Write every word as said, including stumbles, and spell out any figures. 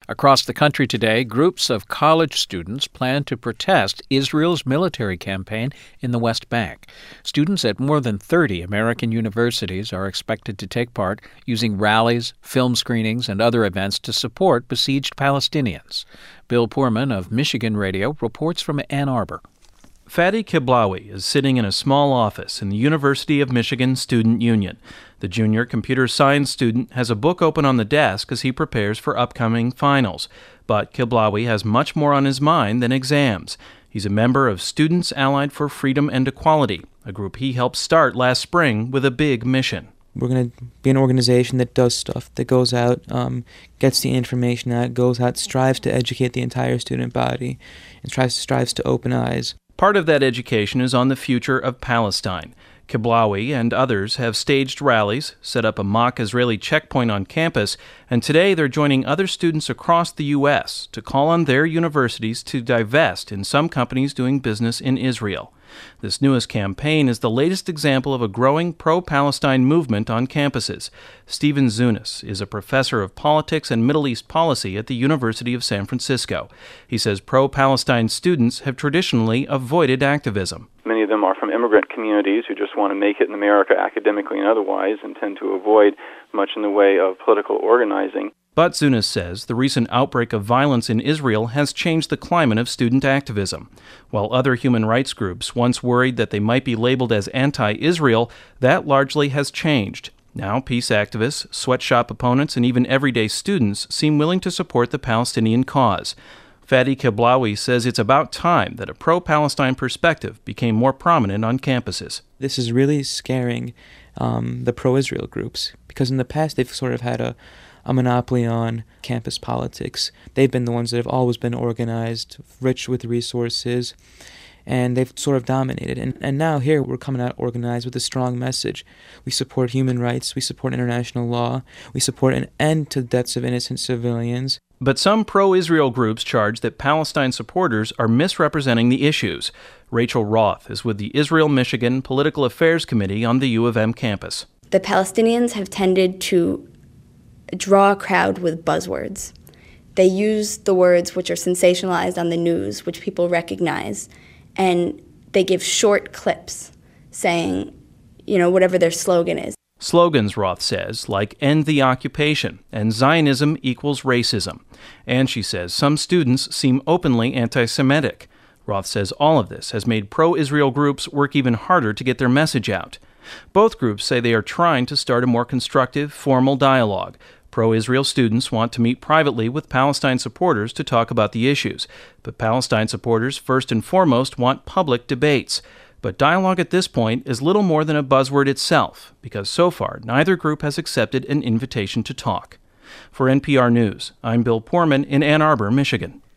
Across the country today, groups of college students plan to protest Israel's military campaign in the West Bank. Students at more than thirty American universities are expected to take part, using rallies, film screenings, and other events to support besieged Palestinians. Bill Poorman of Michigan Radio reports from Ann Arbor. Fadi Kiblawi is sitting in a small office in the University of Michigan Student Union. The junior computer science student has a book open on the desk as he prepares for upcoming finals. But Kiblawi has much more on his mind than exams. He's a member of Students Allied for Freedom and Equality, a group he helped start last spring with a big mission. We're going to be an organization that does stuff, that goes out, um, gets the information out, goes out, strives to educate the entire student body, and strives, strives to open eyes. Part of that education is on the future of Palestine. Kiblawi and others have staged rallies, set up a mock Israeli checkpoint on campus, and today they're joining other students across the U S to call on their universities to divest in some companies doing business in Israel. This newest campaign is the latest example of a growing pro-Palestine movement on campuses. Stephen Zunas is a professor of politics and Middle East policy at the University of San Francisco. He says pro-Palestine students have traditionally avoided activism. Many of them are from immigrant communities who just want to make it in America academically and otherwise and tend to avoid much in the way of political organizing. But Zunas says the recent outbreak of violence in Israel has changed the climate of student activism. While other human rights groups once worried that they might be labeled as anti-Israel, that largely has changed. Now, peace activists, sweatshop opponents, and even everyday students seem willing to support the Palestinian cause. Fadi Kiblawi says it's about time that a pro-Palestine perspective became more prominent on campuses. This is really scaring um, the pro-Israel groups, because in the past they've sort of had a a monopoly on campus politics. They've been the ones that have always been organized, rich with resources, and they've sort of dominated. And, and now here we're coming out organized with a strong message. We support human rights, we support international law, we support an end to the deaths of innocent civilians. But some pro-Israel groups charge that Palestine supporters are misrepresenting the issues. Rachel Roth is with the Israel-Michigan Political Affairs Committee on the U of M campus. The Palestinians have tended to draw a crowd with buzzwords. They use the words which are sensationalized on the news, which people recognize, and they give short clips saying, you know, whatever their slogan is. Slogans, Roth says, like end the occupation and Zionism equals racism. And she says some students seem openly anti-Semitic. Roth says all of this has made pro-Israel groups work even harder to get their message out. Both groups say they are trying to start a more constructive, formal dialogue. Pro-Israel students want to meet privately with Palestine supporters to talk about the issues, but Palestine supporters first and foremost want public debates. But dialogue at this point is little more than a buzzword itself, because so far neither group has accepted an invitation to talk. For N P R News, I'm Bill Poorman in Ann Arbor, Michigan.